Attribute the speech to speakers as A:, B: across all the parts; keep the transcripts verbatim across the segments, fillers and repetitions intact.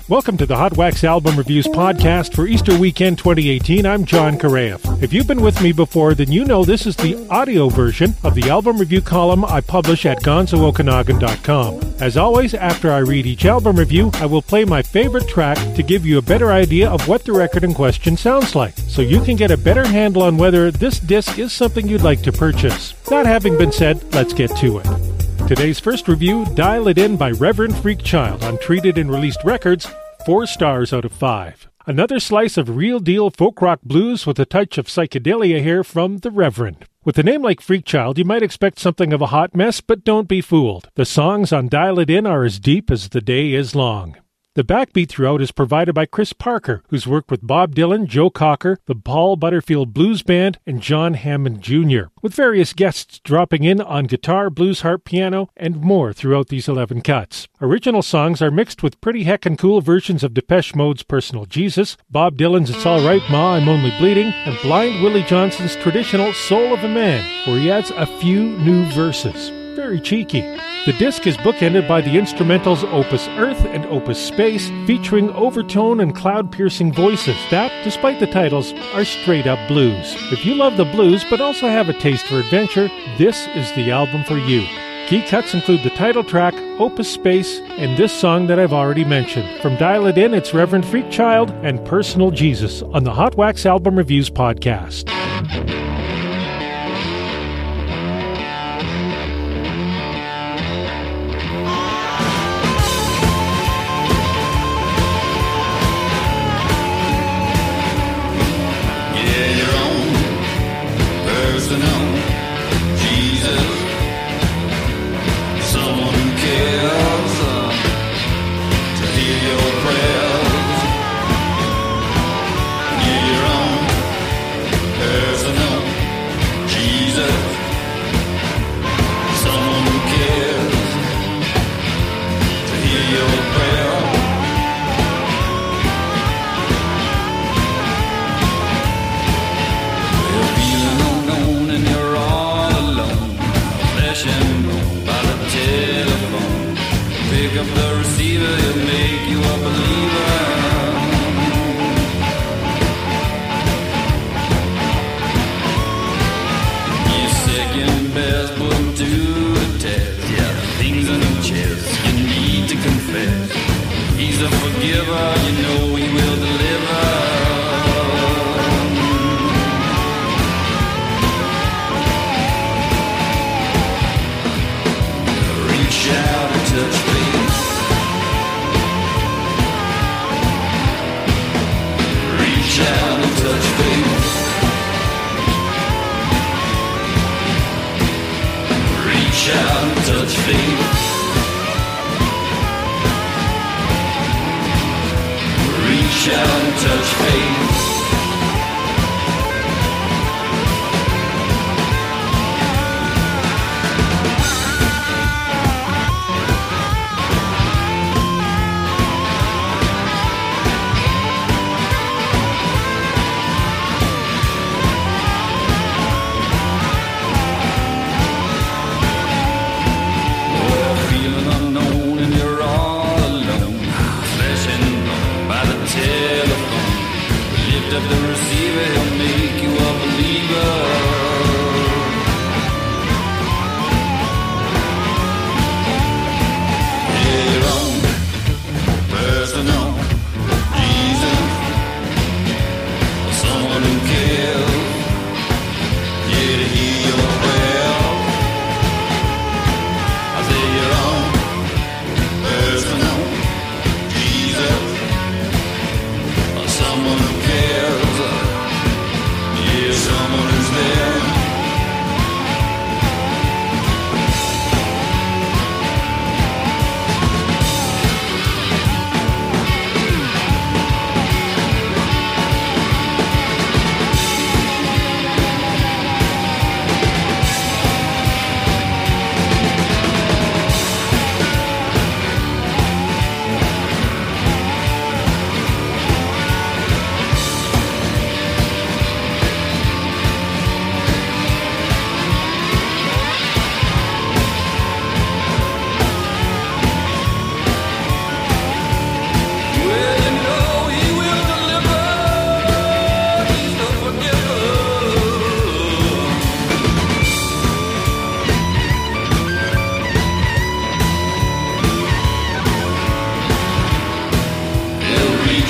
A: Welcome to the Hot Wax Album Reviews podcast for Easter weekend twenty eighteen. I'm John Karayev. If you've been with me before, then you know this is the audio version of the album review column I publish at gonzo okanagan dot com. As always, after I read each album review, I will play my favorite track to give you a better idea of what the record in question sounds like, so you can get a better handle on whether this disc is something you'd like to purchase. That having been said, let's get to it. Today's first review, Dial It In by Reverend Freakchild on Treated and Released Records, four stars out of five. Another slice of real-deal folk rock blues with a touch of psychedelia here from The Reverend. With a name like Freakchild, you might expect something of a hot mess, but don't be fooled. The songs on Dial It In are as deep as the day is long. The backbeat throughout is provided by Chris Parker, who's worked with Bob Dylan, Joe Cocker, the Paul Butterfield Blues Band, and John Hammond Junior, with various guests dropping in on guitar, blues harp, piano, and more throughout these eleven cuts. Original songs are mixed with pretty heckin' cool versions of Depeche Mode's Personal Jesus, Bob Dylan's It's All Right Ma, I'm Only Bleeding, and Blind Willie Johnson's traditional Soul of a Man, where he adds a few new verses. Very cheeky. The disc is bookended by the instrumentals Opus Earth and Opus Space, featuring overtone and cloud-piercing voices that, despite the titles, are straight-up blues. If you love the blues but also have a taste for adventure, this is the album for you. Key cuts include the title track, Opus Space, and this song that I've already mentioned. From Dial It In, it's Reverend Freakchild and Personal Jesus on the Hot Wax Album Reviews podcast.
B: Someone who cares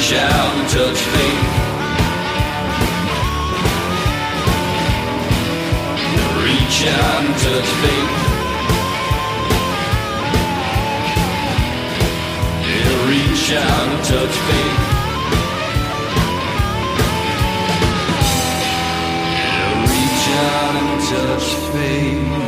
B: Reach out and touch faith. Reach out and touch faith. Yeah, reach out and touch faith. Yeah, reach out and touch faith.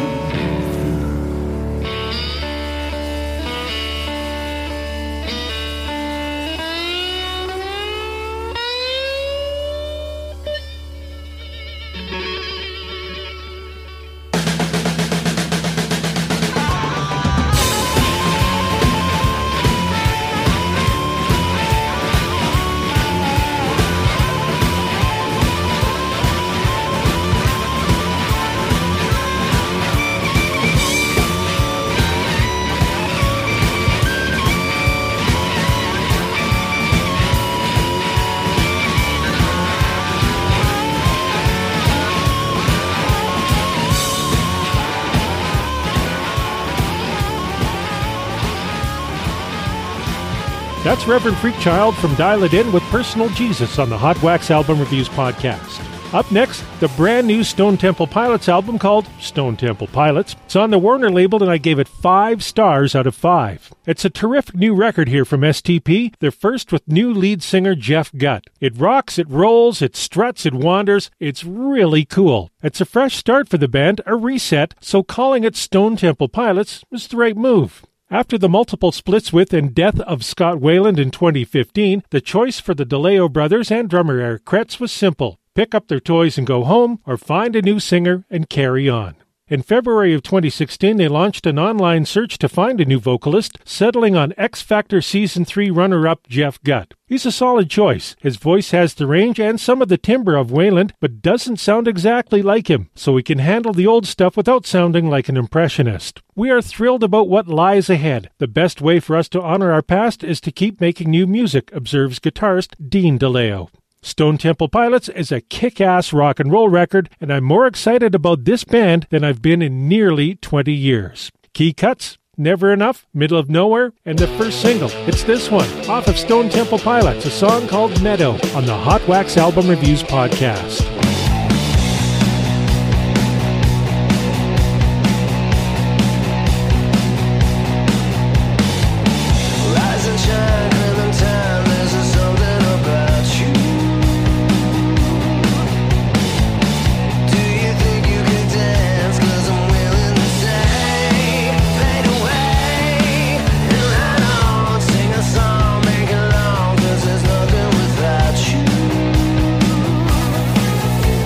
A: That's Reverend Freakchild from Dial It In with Personal Jesus on the Hot Wax Album Reviews podcast. Up next, the brand new Stone Temple Pilots album called Stone Temple Pilots. It's on the Warner label and I gave it five stars out of five. It's a terrific new record here from S T P, their first with new lead singer Jeff Gutt. It rocks, it rolls, it struts, it wanders. It's really cool. It's a fresh start for the band, a reset, so calling it Stone Temple Pilots is the right move. After the multiple splits with and death of Scott Weiland in twenty fifteen, the choice for the DeLeo brothers and drummer Eric Kretz was simple. Pick up their toys and go home, or find a new singer and carry on. In February of twenty sixteen, they launched an online search to find a new vocalist, settling on X Factor Season three runner-up Jeff Gutt. He's a solid choice. His voice has the range and some of the timbre of Weiland, but doesn't sound exactly like him, so he can handle the old stuff without sounding like an impressionist. We are thrilled about what lies ahead. The best way for us to honor our past is to keep making new music, observes guitarist Dean DeLeo. Stone Temple Pilots is a kick-ass rock and roll record, and I'm more excited about this band than I've been in nearly twenty years. Key cuts, Never Enough, Middle of Nowhere, and the first single. It's this one, off of Stone Temple Pilots, a song called Meadow, on the Hot Wax Album Reviews podcast.
C: Song, make it long, 'cause there's nothing without you.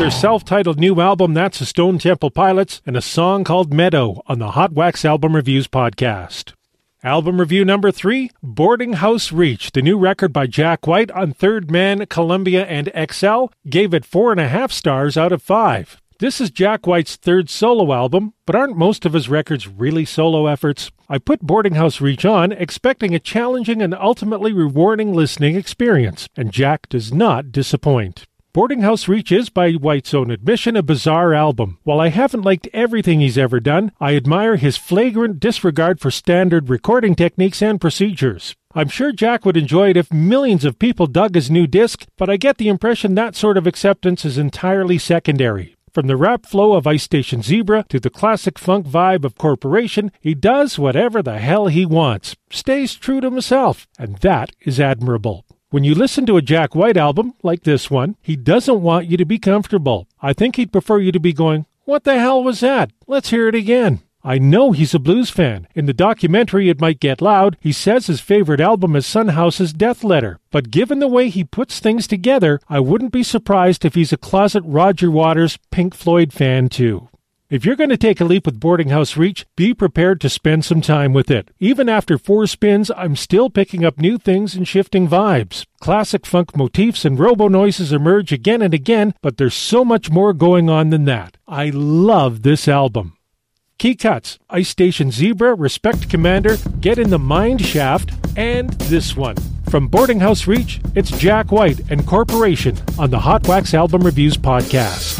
A: their self-titled new album, That's the Stone Temple Pilots, and a song called Meadow on the Hot Wax Album Reviews podcast. Album review number three, Boarding House Reach, the new record by Jack White on Third Man, Columbia, and X L, gave it four and a half stars out of five. This is Jack White's third solo album, but aren't most of his records really solo efforts? I put Boarding House Reach on, expecting a challenging and ultimately rewarding listening experience, and Jack does not disappoint. Boarding House Reach is, by White's own admission, a bizarre album. While I haven't liked everything he's ever done, I admire his flagrant disregard for standard recording techniques and procedures. I'm sure Jack would enjoy it if millions of people dug his new disc, but I get the impression that sort of acceptance is entirely secondary. From the rap flow of Ice Station Zebra to the classic funk vibe of Corporation, he does whatever the hell he wants, stays true to himself, and that is admirable. When you listen to a Jack White album, like this one, he doesn't want you to be comfortable. I think he'd prefer you to be going, "What the hell was that? Let's hear it again." I know he's a blues fan. In the documentary It Might Get Loud, he says his favorite album is Son House's Death Letter. But given the way he puts things together, I wouldn't be surprised if he's a closet Roger Waters Pink Floyd fan too. If you're going to take a leap with Boarding House Reach, be prepared to spend some time with it. Even after four spins, I'm still picking up new things and shifting vibes. Classic funk motifs and robo-noises emerge again and again, but there's so much more going on than that. I love this album. Key cuts, Ice Station Zebra, Respect Commander, Get in the Mind Shaft, and this one. From Boarding House Reach, it's Jack White and Corporation on the Hot Wax Album Reviews podcast.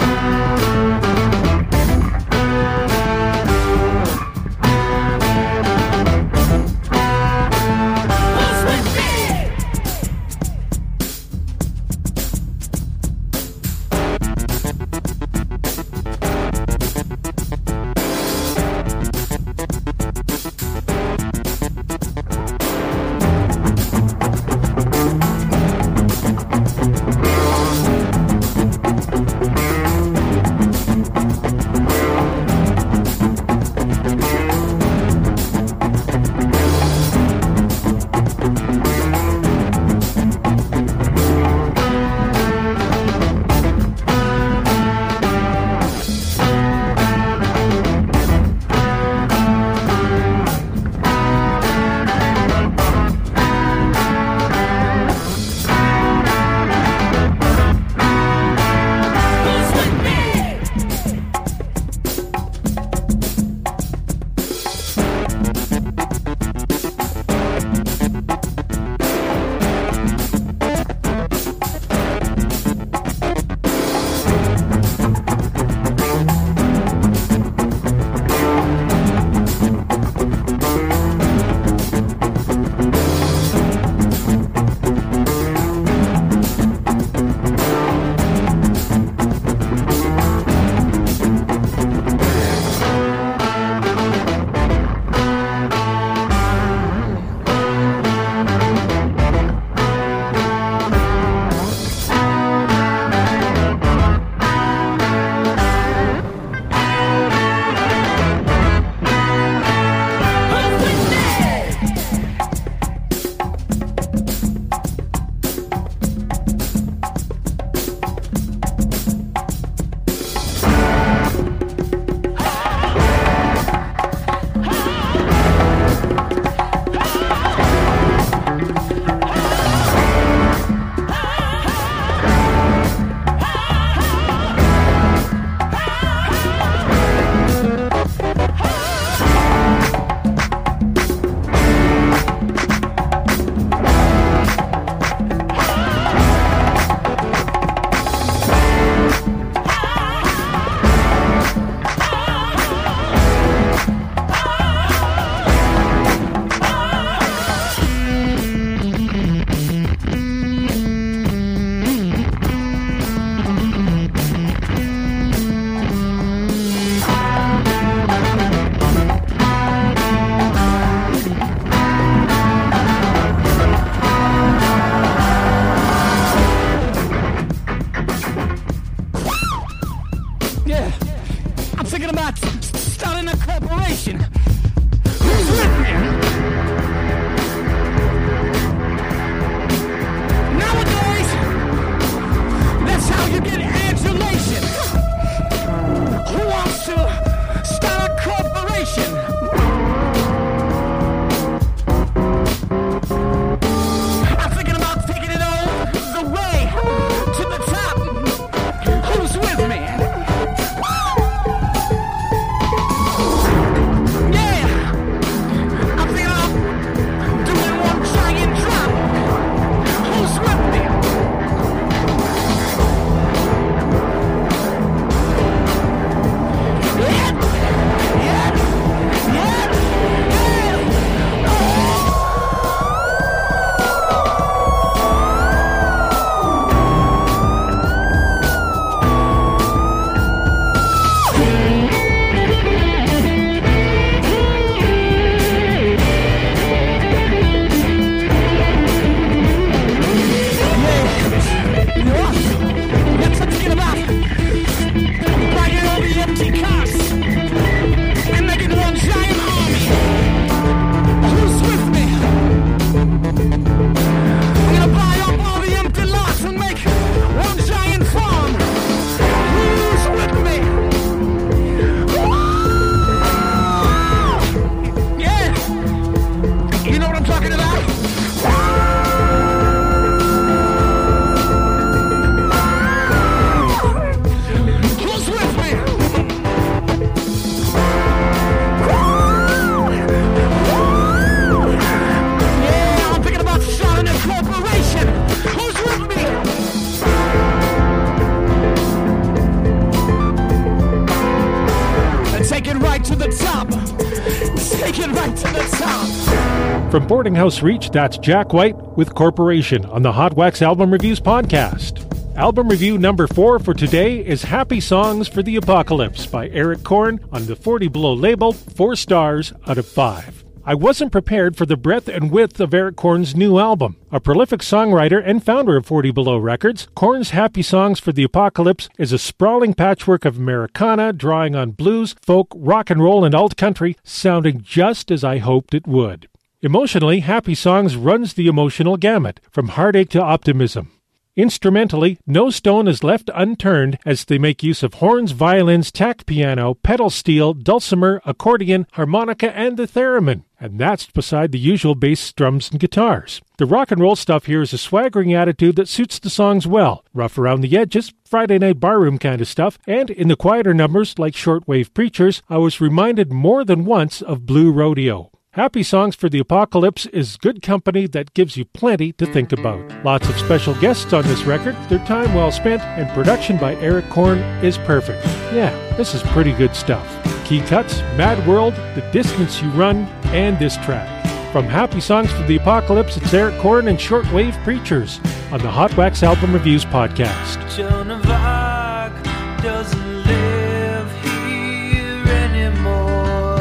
A: From Boarding House Reach, that's Jack White with Corporation on the Hot Wax Album Reviews podcast. Album review number four for today is Happy Songs for the Apocalypse by Eric Korn on the forty Below label, four stars out of five. I wasn't prepared for the breadth and width of Eric Korn's new album. A prolific songwriter and founder of forty Below Records, Korn's Happy Songs for the Apocalypse is a sprawling patchwork of Americana, drawing on blues, folk, rock and roll, and alt country, sounding just as I hoped it would. Emotionally, Happy Songs runs the emotional gamut, from heartache to optimism. Instrumentally, no stone is left unturned as they make use of horns, violins, tack piano, pedal steel, dulcimer, accordion, harmonica, and the theremin. And that's beside the usual bass, drums, and guitars. The rock and roll stuff here is a swaggering attitude that suits the songs well. Rough around the edges, Friday night barroom kind of stuff, and in the quieter numbers, like Shortwave Preachers, I was reminded more than once of Blue Rodeo. Happy Songs for the Apocalypse is good company that gives you plenty to think about. Lots of special guests on this record, their time well spent, and production by Eric Korn is perfect. Yeah, this is pretty good stuff. Key cuts, Mad World, The Distance You Run, and this track. From Happy Songs for the Apocalypse, it's Eric Korn and Shortwave Preachers on the Hot Wax Album Reviews podcast.
B: Joan of Arc doesn't live here anymore.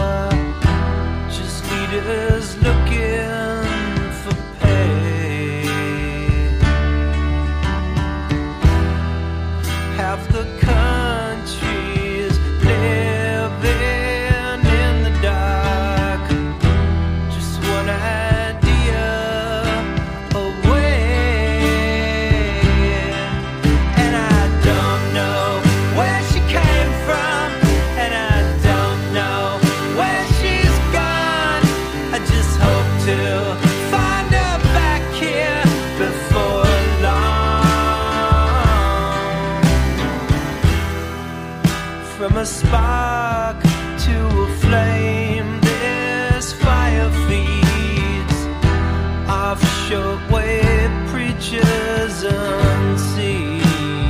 B: Leaders looking for pay. Half the country is living in the dark. Just one idea away. And I don't know where she came from, and I don't know where she's gone. I just hope to find her back here before long. From a spark to a flame, this fire feeds off shortwave preachers unseen.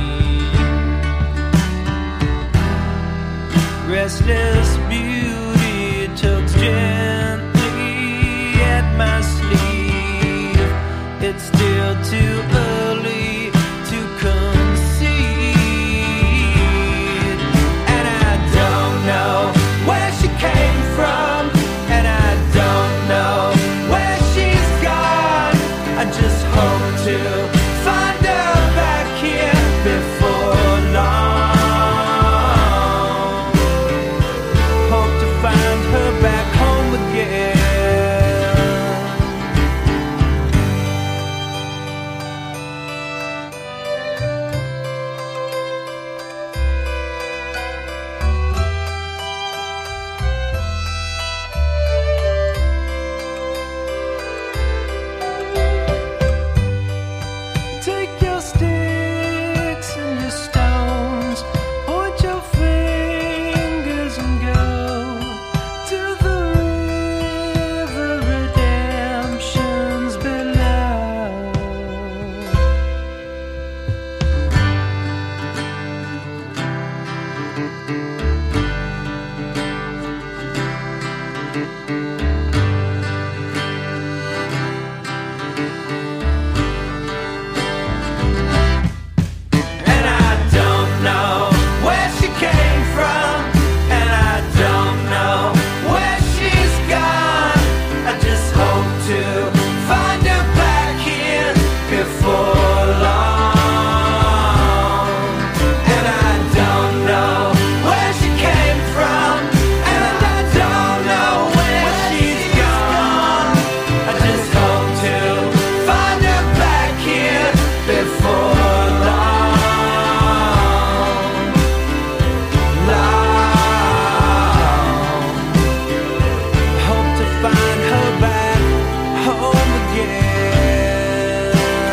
B: Restless beauty tugs gently at my sleeve. It's still too early to concede. And I don't know where she came from, and I don't know where she's gone. I just hope to find her back here before long. Hope to find her back home again. Take your sticks and your stones, point your fingers and go to the river redemption's below. And I don't know where she came from, and I don't know where she's gone. I just hope to find her back here before long. And I don't know where she came from, and I don't know where she's gone. I just hope to find her back here before long. Long. Hope to find her back home again.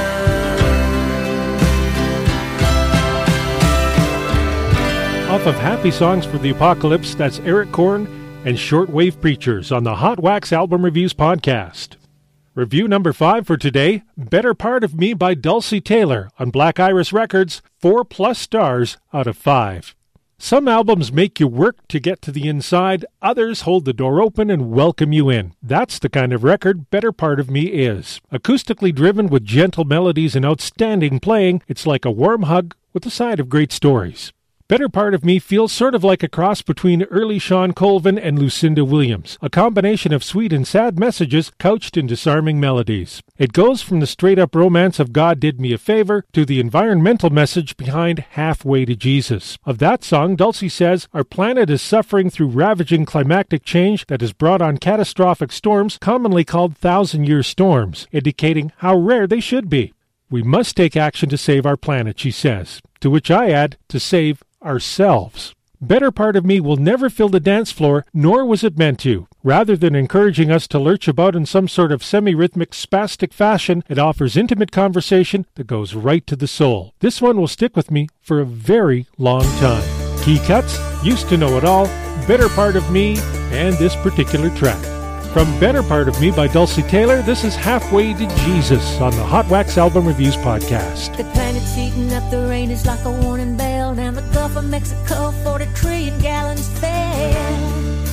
A: Off of Happy Songs for the Apocalypse, that's Eric Korn and Shortwave Preachers on the Hot Wax Album Reviews podcast. Review number five for today, Better Part of Me by Dulcie Taylor on Black Iris Records, four plus stars out of five. Some albums make you work to get to the inside, others hold the door open and welcome you in. That's the kind of record Better Part of Me is. Acoustically driven with gentle melodies and outstanding playing, it's like a warm hug with a side of great stories. Better Part of Me feels sort of like a cross between early Sean Colvin and Lucinda Williams, a combination of sweet and sad messages couched in disarming melodies. It goes from the straight-up romance of God Did Me a Favor to the environmental message behind Halfway to Jesus. Of that song, Dulcie says, "Our planet is suffering through ravaging climatic change that has brought on catastrophic storms, commonly called thousand-year storms, indicating how rare they should be. We must take action to save our planet," she says, to which I add, to save ourselves. Better Part of Me will never fill the dance floor, nor was it meant to. Rather than encouraging us to lurch about in some sort of semi-rhythmic, spastic fashion, it offers intimate conversation that goes right to the soul. This one will stick with me for a very long time. Key cuts, Used to Know It All, Better Part of Me, and this particular track. From Better Part of Me by Dulcie Taylor, this is Halfway to Jesus on the Hot Wax Album Reviews podcast.
C: The planet's heating up, the rain is like a warning bell. Down the Gulf of Mexico, forty trillion gallons fell.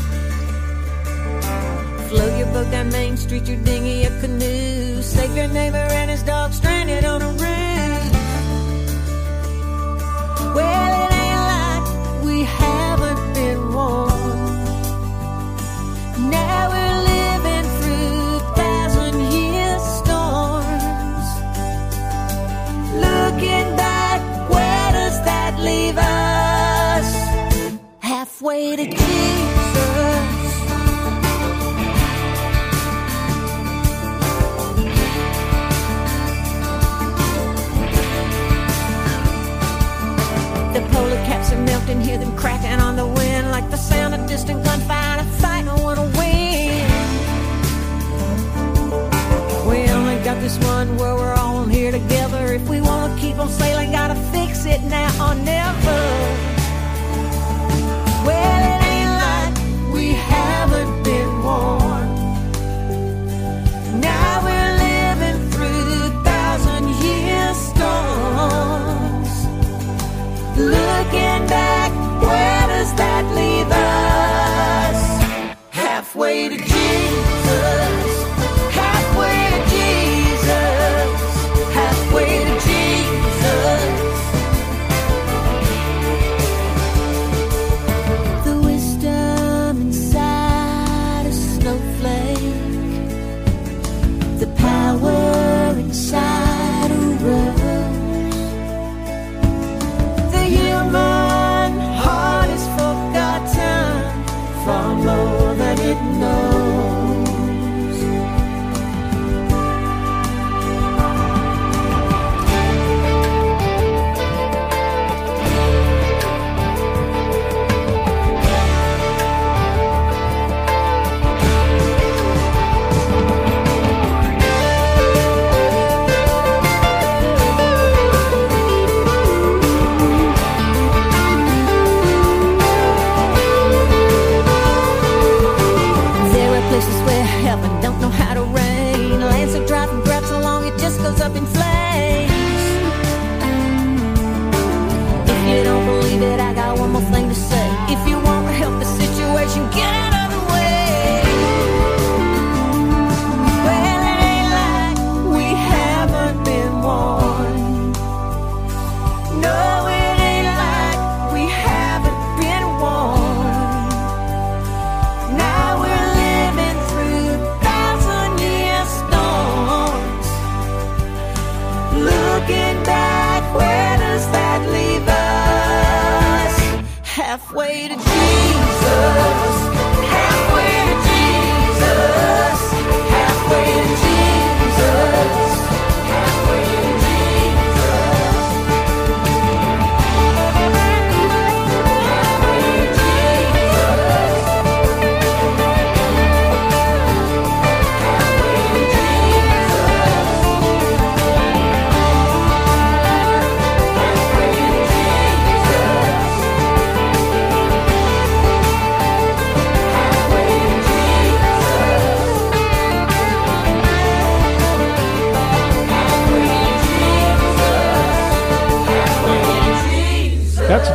C: Float your boat down Main Street, your dinghy, your canoe. Save your neighbor and his dog stranded on a roof. Well, it ain't like we haven't been warned. Now we're living through thousand-year storms. Looking back, where does that leave us? Halfway to Jesus. The polar caps are melting, hear them cracking on the wind, like the sound of distant gunfire, a fight I wanna win. We only got this one where we're all here together. If we wanna keep on sailing, gotta fix it now or never. Well, it ain't like we haven't been warned. Now we're living through thousand-year storms. Looking back, where does that leave us? Halfway to Jesus. Halfway to Jesus. Halfway to Jesus. The wisdom inside a snowflake. The power inside a rose. The human heart is forgotten far more than it knows. Places where heaven don't know how to rain. Lands are driving grabs along, it just goes up in flames. If you don't believe it, I got one more thing to say. If you want to help the situation, get out of the way. Well, it ain't like we haven't been warned. No, it ain't like we haven't been warned. Now we're looking back, where does that leave us? Halfway to Jesus. Halfway to Jesus. Halfway to Jesus. Halfway to Jesus. Halfway to Jesus. Halfway to Jesus.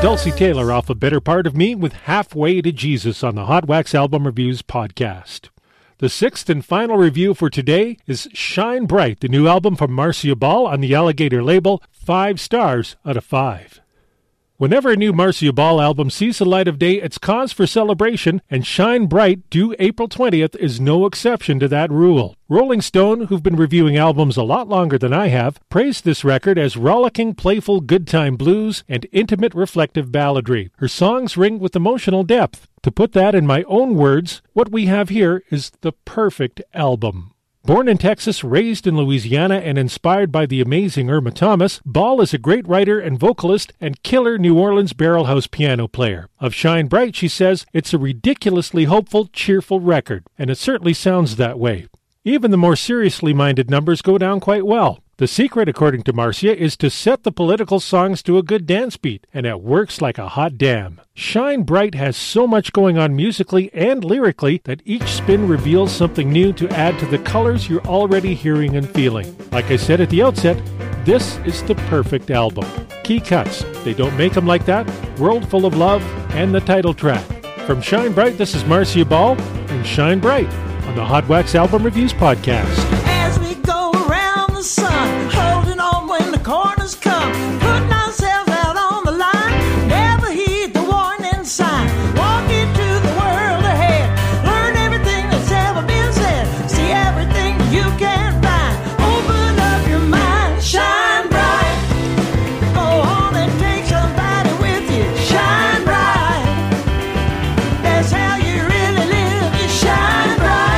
A: Dulcie Taylor off A Better Part of Me with Halfway to Jesus on the Hot Wax Album Reviews podcast. The sixth and final review for today is Shine Bright, the new album from Marcia Ball on the Alligator label, five stars out of five. Whenever a new Marcia Ball album sees the light of day, it's cause for celebration, and Shine Bright, due April twentieth, is no exception to that rule. Rolling Stone, who've been reviewing albums a lot longer than I have, praised this record as rollicking, playful, good-time blues and intimate, reflective balladry. Her songs ring with emotional depth. To put that in my own words, what we have here is the perfect album. Born in Texas, raised in Louisiana, and inspired by the amazing Irma Thomas, Ball is a great writer and vocalist and killer New Orleans barrelhouse piano player. Of Shine Bright, she says, it's a ridiculously hopeful, cheerful record, and it certainly sounds that way. Even the more seriously minded numbers go down quite well. The secret, according to Marcia, is to set the political songs to a good dance beat, and it works like a hot damn. Shine Bright has so much going on musically and lyrically that each spin reveals something new to add to the colors you're already hearing and feeling. Like I said at the outset, this is the perfect album. Key cuts, they don't make them like that, World Full of Love, and the title track. From Shine Bright, this is Marcia Ball, and Shine Bright on the Hot Wax Album Reviews podcast.
C: As we go around the sun, holding on when the corners come, putting ourselves out on the line, never heed the warning sign, walk into the world ahead, learn everything that's ever been said, see everything you can find, open up your mind, shine bright, go on and take somebody with you, shine bright, that's how you really live, you shine bright.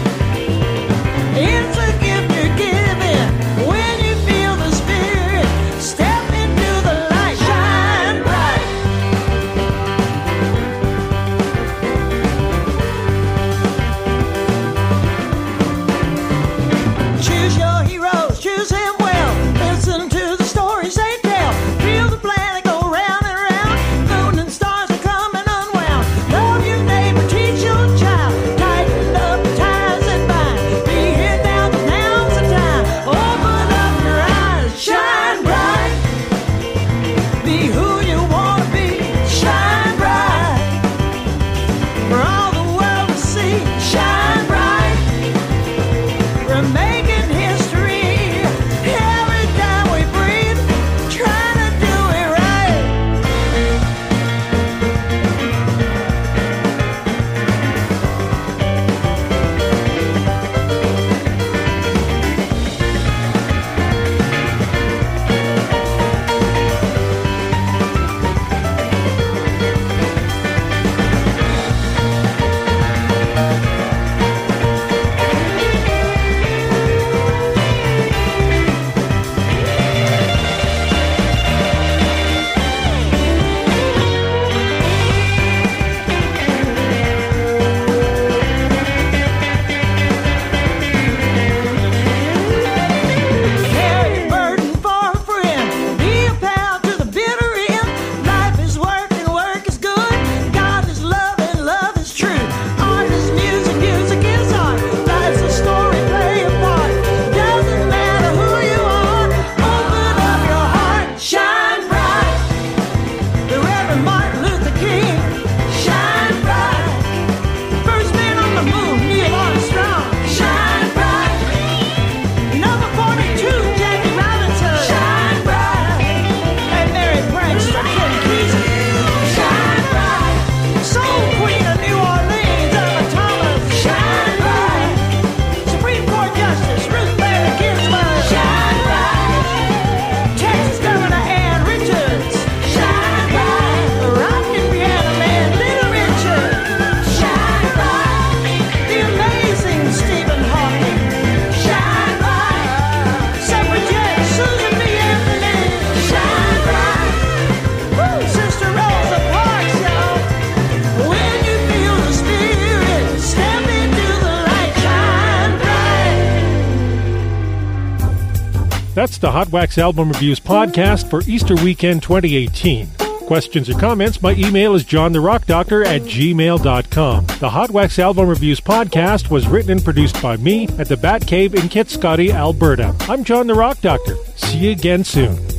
C: It's a gift you're giving when you feel the spirit. Step into the light, shine bright. Choose your heroes, choose him well. Listen to the stories they tell. Feel the planet go round and round. Moon and stars are coming unwound. Love your neighbor, teach your child. Tighten up the ties that bind. Be here now, but now's the time. Open up your eyes, shine bright. Be who you want to be, shine bright. For all the world to see, shine bright. We're making history every time we breathe, trying to do it right. Carry a burden for a friend. Be a pal to the bitter end. Life is work and work is good. God is love and love is true. Art is music, music is art. Life's a story, play a part. Doesn't matter who you are. Open up your heart, shine bright. The Reverend Martin Luther King, shine bright. First man on the moon, Neil Armstrong, shine bright. Number forty-two, Jackie Robinson, shine bright. And Mary Branstad, Ken Kesey, shine bright. Soul Queen of New Orleans, Irma Thomas, shine bright. Supreme Court Justice Ruth Bader Ginsburg, shine bright. Texas Governor Ann Richards, shine bright. The rockin' piano man Little Richard, shine bright. The amazing Stephen Hawking, shine bright. Suffragette Susan B. Anthony, shine bright. Woo, Sister Rosa Parks, y'all. When you feel the spirit, step into the light, shine bright.
A: That's the Hot Wax Album Reviews podcast for Easter weekend twenty eighteen. Questions or comments, my email is john the rock doctor at gmail dot com. The Hot Wax Album Reviews podcast was written and produced by me at the Bat Cave in Kitscotty, Alberta. I'm John the Rock Doctor. See you again soon.